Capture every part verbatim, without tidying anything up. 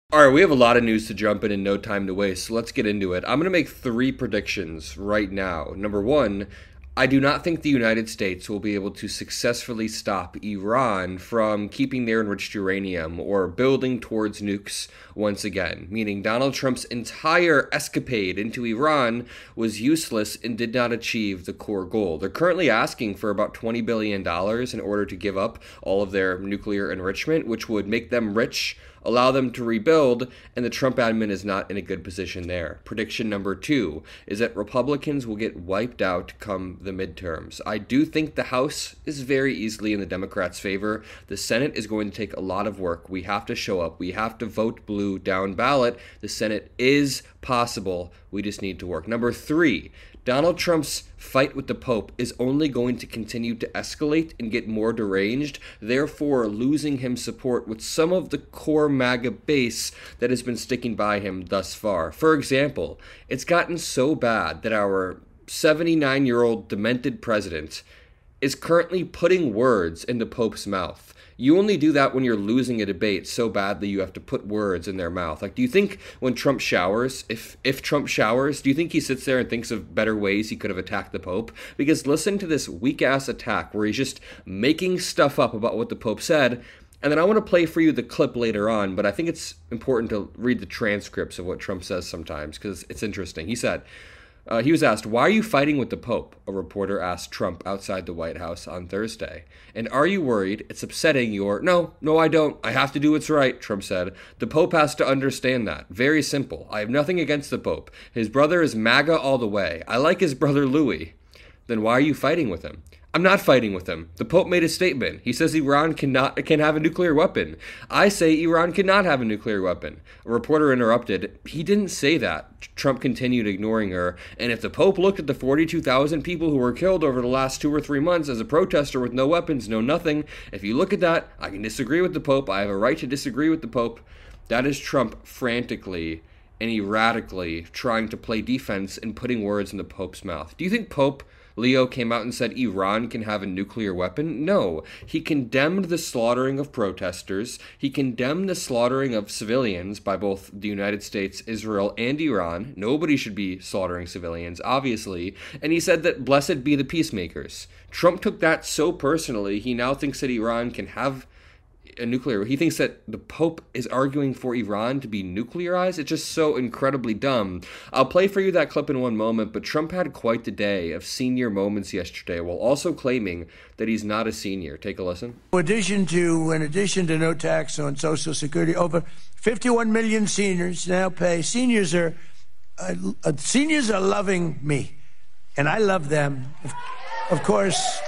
All right, we have a lot of news to jump in and no time to waste, so let's get into it. I'm going to make three predictions right now. Number one, I do not think the United States will be able to successfully stop Iran from keeping their enriched uranium or building towards nukes once again, meaning Donald Trump's entire escapade into Iran was useless and did not achieve the core goal. They're currently asking for about twenty billion dollars in order to give up all of their nuclear enrichment, which would make them rich, allow them to rebuild, and the Trump admin is not in a good position there. Prediction number two is that Republicans will get wiped out come the midterms. I do think the House is very easily in the Democrats' favor. The Senate is going to take a lot of work. We have to show up. We have to vote blue down ballot. The Senate is possible. We just need to work. Number three, Donald Trump's fight with the Pope is only going to continue to escalate and get more deranged, therefore losing him support with some of the core MAGA base that has been sticking by him thus far. For example, it's gotten so bad that our seventy-nine-year-old demented president is currently putting words in the Pope's mouth. You only do that when you're losing a debate so badly you have to put words in their mouth. Like, do you think when Trump showers, if if Trump showers, do you think he sits there and thinks of better ways he could have attacked the Pope? Because listen to this weak-ass attack where he's just making stuff up about what the Pope said. And then I want to play for you the clip later on, but I think it's important to read the transcripts of what Trump says sometimes because it's interesting. He said, Uh, he was asked, "Why are you fighting with the Pope?" A reporter asked Trump outside the White House on Thursday. "And are you worried it's upsetting your—" "No, no, I don't. I have to do what's right," Trump said. "The Pope has to understand that. Very simple. I have nothing against the Pope. His brother is MAGA all the way. I like his brother Louis." "Then why are you fighting with him?" "I'm not fighting with him. The Pope made a statement. He says Iran cannot can have a nuclear weapon. I say Iran cannot have a nuclear weapon." A reporter interrupted. "He didn't say that." Trump continued, ignoring her. "And if the Pope looked at the forty-two thousand people who were killed over the last two or three months as a protester with no weapons, no nothing, if you look at that, I can disagree with the Pope. I have a right to disagree with the Pope." That is Trump frantically and erratically trying to play defense and putting words in the Pope's mouth. Do you think Pope Leo came out and said Iran can have a nuclear weapon? No. He condemned the slaughtering of protesters. He condemned the slaughtering of civilians by both the United States, Israel, and Iran. Nobody should be slaughtering civilians, obviously. And he said that blessed be the peacemakers. Trump took that so personally, he now thinks that Iran can have a nuclear. He thinks that the Pope is arguing for Iran to be nuclearized. It's just so incredibly dumb. I'll play for you that clip in one moment, but Trump had quite the day of senior moments yesterday while also claiming that he's not a senior. Take a listen. In addition to, in addition to no tax on Social Security, over fifty-one million seniors now pay. Seniors are, uh, uh, seniors are loving me, and I love them. Of, of course.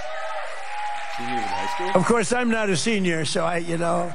Seniors in high school? Of course, I'm not a senior, so I, you know,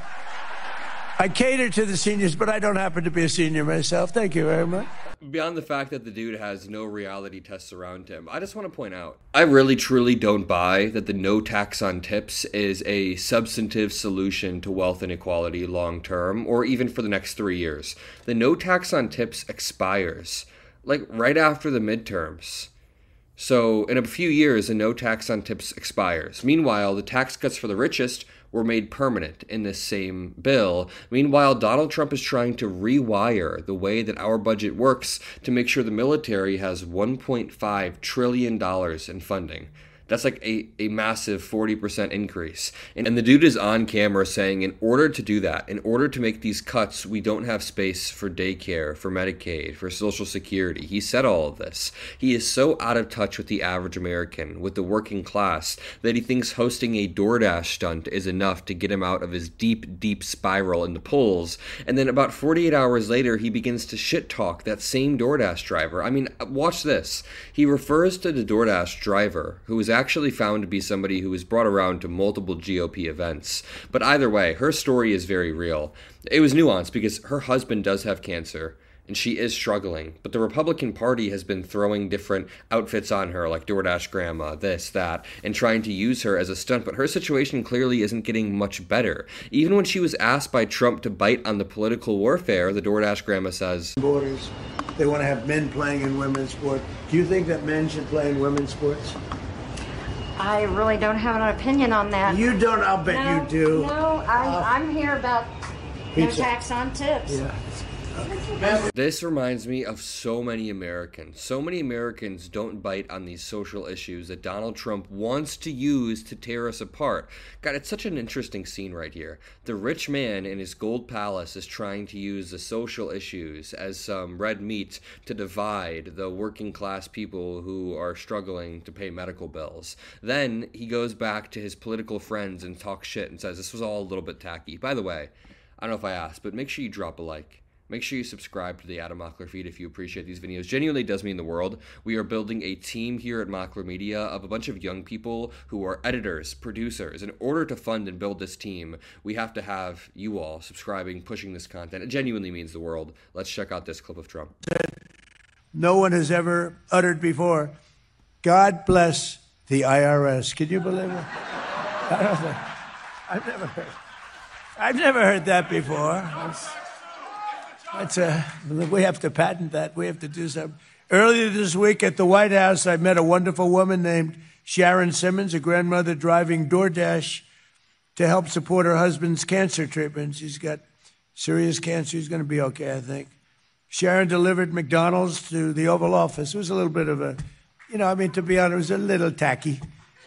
I cater to the seniors, but I don't happen to be a senior myself. Thank you very much. Beyond the fact that the dude has no reality tests around him, I just want to point out, I really truly don't buy that the no tax on tips is a substantive solution to wealth inequality long term, or even for the next three years. The no tax on tips expires, like right after the midterms. So in a few years, the no tax on tips expires. Meanwhile, the tax cuts for the richest were made permanent in this same bill. Meanwhile, Donald Trump is trying to rewire the way that our budget works to make sure the military has one point five trillion dollars in funding. That's like a, a massive forty percent increase. And, and the dude is on camera saying in order to do that, in order to make these cuts, we don't have space for daycare, for Medicaid, for Social Security. He said all of this. He is so out of touch with the average American, with the working class, that he thinks hosting a DoorDash stunt is enough to get him out of his deep, deep spiral in the polls. And then about forty-eight hours later, he begins to shit talk that same DoorDash driver. I mean, watch this. He refers to the DoorDash driver, who was actually found to be somebody who was brought around to multiple G O P events. But either way, her story is very real. It was nuanced because her husband does have cancer and she is struggling. But the Republican Party has been throwing different outfits on her, like DoorDash grandma, this, that, and trying to use her as a stunt. But her situation clearly isn't getting much better. Even when she was asked by Trump to bite on the political warfare, the DoorDash grandma says, Borders. They want to have men playing in women's sport. Do you think that men should play in women's sports? I really don't have an opinion on that. You don't, I'll bet no, you do. No, I, Uh, I'm here about pizza. No tax on tips. Yeah. This reminds me of so many Americans. So many Americans don't bite on these social issues that Donald Trump wants to use to tear us apart. God, it's such an interesting scene right here. The rich man in his gold palace is trying to use the social issues as some red meat to divide the working class people who are struggling to pay medical bills. Then he goes back to his political friends and talks shit and says this was all a little bit tacky. By the way, I don't know if I asked, but make sure you drop a like. Make sure you subscribe to the Adam Mockler feed if you appreciate these videos. Genuinely does mean the world. We are building a team here at Mockler Media of a bunch of young people who are editors, producers. In order to fund and build this team, we have to have you all subscribing, pushing this content. It genuinely means the world. Let's check out this clip of Trump. No one has ever uttered before. God bless the I R S. Can you believe it? I don't think, I've never heard. I've never heard that before. That's, That's a, we have to patent that. We have to do something. Earlier this week at the White House, I met a wonderful woman named Sharon Simmons, a grandmother driving DoorDash to help support her husband's cancer treatment. She's got serious cancer. He's going to be okay, I think. Sharon delivered McDonald's to the Oval Office. It was a little bit of a, you know, I mean, to be honest, it was a little tacky.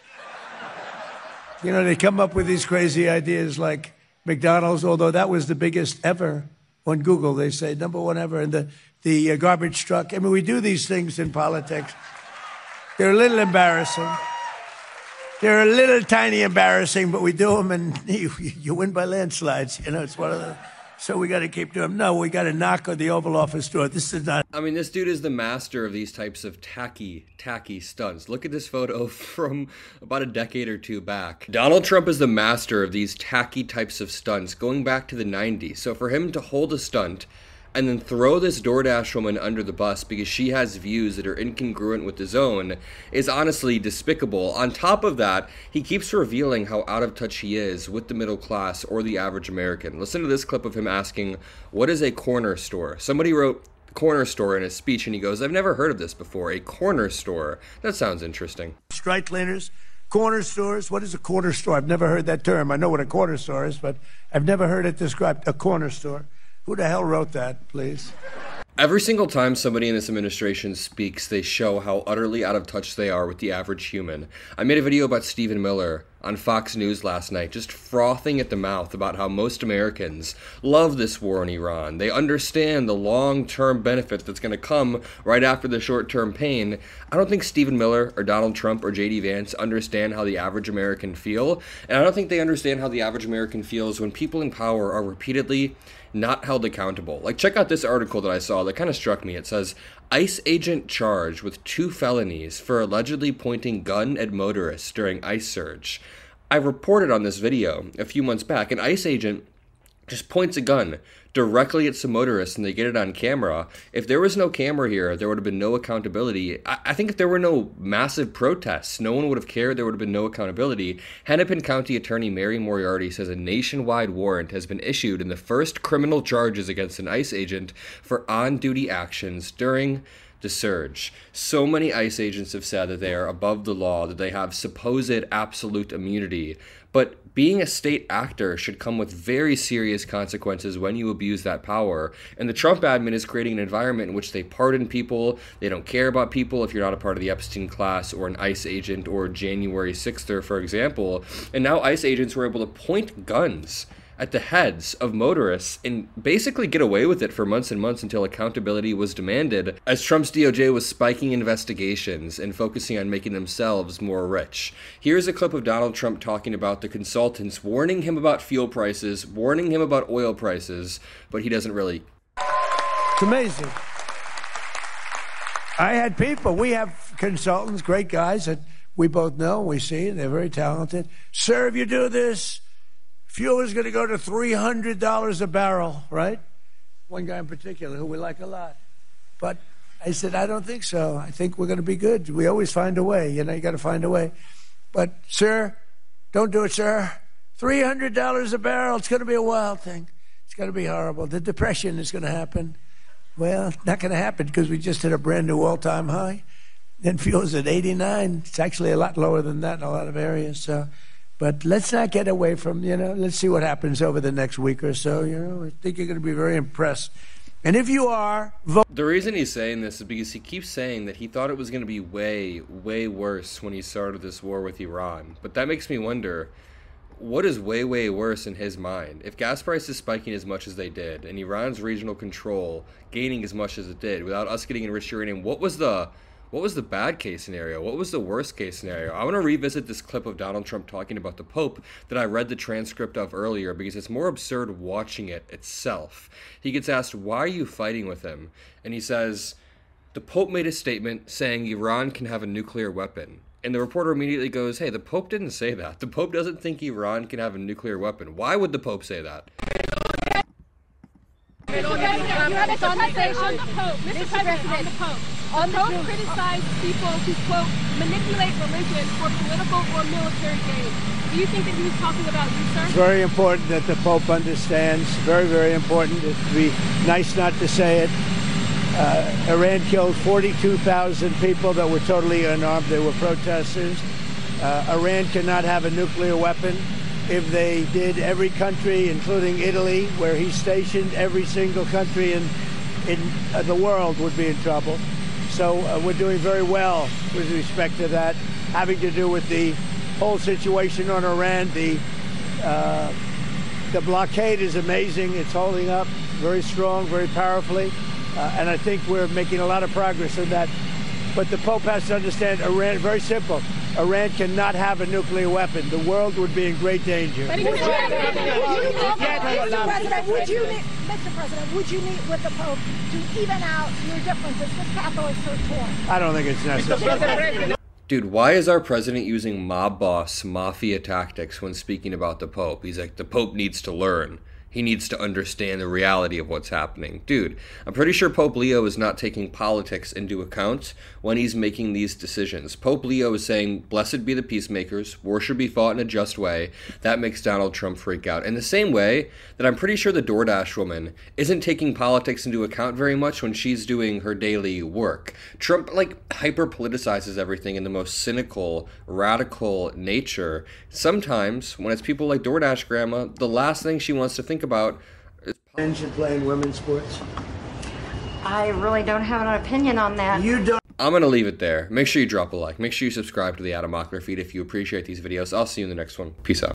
You know, they come up with these crazy ideas like McDonald's, although that was the biggest ever. On Google, they say number one ever, and the, the uh, garbage truck. I mean, we do these things in politics. They're a little embarrassing. They're a little tiny embarrassing, but we do them, and you, you win by landslides. You know, it's one of the... So we got to keep doing them. No, we got to knock on the Oval Office door. This is not... I mean, this dude is the master of these types of tacky, tacky stunts. Look at this photo from about a decade or two back. Donald Trump is the master of these tacky types of stunts going back to the nineties. So for him to hold a stunt and then throw this DoorDash woman under the bus because she has views that are incongruent with his own is honestly despicable. On top of that, he keeps revealing how out of touch he is with the middle class or the average American. Listen to this clip of him asking, what is a corner store? Somebody wrote corner store in his speech and he goes, I've never heard of this before. A corner store. That sounds interesting. Strike cleaners, corner stores. What is a corner store? I've never heard that term. I know what a corner store is, but I've never heard it described. A corner store. Who the hell wrote that, please? Every single time somebody in this administration speaks, they show how utterly out of touch they are with the average human. I made a video about Stephen Miller on Fox News last night, just frothing at the mouth about how most Americans love this war in Iran. They understand the long-term benefit that's going to come right after the short-term pain. I don't think Stephen Miller or Donald Trump or J D Vance understand how the average American feel, and I don't think they understand how the average American feels when people in power are repeatedly not held accountable. Like, check out this article that I saw that kind of struck me. It says, ICE agent charged with two felonies for allegedly pointing gun at motorists during ICE surge. I reported on this video a few months back. An ICE agent just points a gun directly at some motorists and they get it on camera. If there was no camera here, there would have been no accountability. I, I think if there were no massive protests, no one would have cared. There would have been no accountability. Hennepin County Attorney Mary Moriarty says a nationwide warrant has been issued in the first criminal charges against an ICE agent for on-duty actions during the surge. So many ICE agents have said that they are above the law, that they have supposed absolute immunity. But being a state actor should come with very serious consequences when you abuse that power. And the Trump admin is creating an environment in which they pardon people. They don't care about people if you're not a part of the Epstein class or an ICE agent or January sixth, for example. And now ICE agents were able to point guns at the heads of motorists and basically get away with it for months and months until accountability was demanded, as Trump's D O J was spiking investigations and focusing on making themselves more rich. Here's a clip of Donald Trump talking about the consultants warning him about fuel prices, warning him about oil prices, but he doesn't really. It's amazing. I had people, we have consultants, great guys that we both know, we see, they're very talented. Sir, if you do this, fuel is going to go to three hundred dollars a barrel, right? One guy in particular who we like a lot. But I said, I don't think so. I think we're going to be good. We always find a way. You know, you got to find a way. But, sir, don't do it, sir. three hundred dollars a barrel. It's going to be a wild thing. It's going to be horrible. The depression is going to happen. Well, not going to happen because we just hit a brand new all-time high. Then fuel's at eighty-nine. It's actually a lot lower than that in a lot of areas. So. But let's not get away from, you know, let's see what happens over the next week or so. You know, I think you're going to be very impressed. And if you are, vote. The reason he's saying this is because he keeps saying that he thought it was going to be way, way worse when he started this war with Iran. But that makes me wonder, what is way, way worse in his mind? If gas prices spiking as much as they did, and Iran's regional control gaining as much as it did, without us getting enriched uranium, what was the... What was the bad case scenario? What was the worst case scenario? I want to revisit this clip of Donald Trump talking about the Pope that I read the transcript of earlier because it's more absurd watching it itself. He gets asked, why are you fighting with him? And he says, the Pope made a statement saying Iran can have a nuclear weapon. And the reporter immediately goes, hey, the Pope didn't say that. The Pope doesn't think Iran can have a nuclear weapon. Why would the Pope say that? Mister President, you have a conversation on the Pope. Mister President, on the Pope. The Pope criticized people who, quote, manipulate religion for political or military gain. Do you think that he was talking about you, sir? It's very important that the Pope understands. Very, very important. It would be nice not to say it. Uh, Iran killed forty-two thousand people that were totally unarmed. They were protesters. Uh, Iran cannot have a nuclear weapon. If they did, every country, including Italy, where he's stationed, every single country in, in uh, the world would be in trouble. So uh, we're doing very well with respect to that, having to do with the whole situation on Iran. The, uh, the blockade is amazing. It's holding up very strong, very powerfully. Uh, and I think we're making a lot of progress in that. But the Pope has to understand Iran, very simple. Iran cannot have a nuclear weapon. The world would be in great danger. Mister President, would you meet, Mister President, would you meet with the Pope to even out your differences with Catholics or torn? I don't think it's necessary. Dude, why is our president using mob boss, mafia tactics when speaking about the Pope? He's like, the Pope needs to learn. He needs to understand the reality of what's happening. Dude, I'm pretty sure Pope Leo is not taking politics into account when he's making these decisions. Pope Leo is saying, blessed be the peacemakers, war should be fought in a just way. That makes Donald Trump freak out. In the same way that I'm pretty sure the DoorDash woman isn't taking politics into account very much when she's doing her daily work. Trump, like, hyper-politicizes everything in the most cynical, radical nature. Sometimes, when it's people like DoorDash grandma, the last thing she wants to think about is Men should play in women's sports. I really don't have an opinion on that. You don't. I'm going to leave it there. Make sure you drop a like. Make sure you subscribe to the Adam Mockler feed if you appreciate these videos. I'll see you in the next one. Peace out.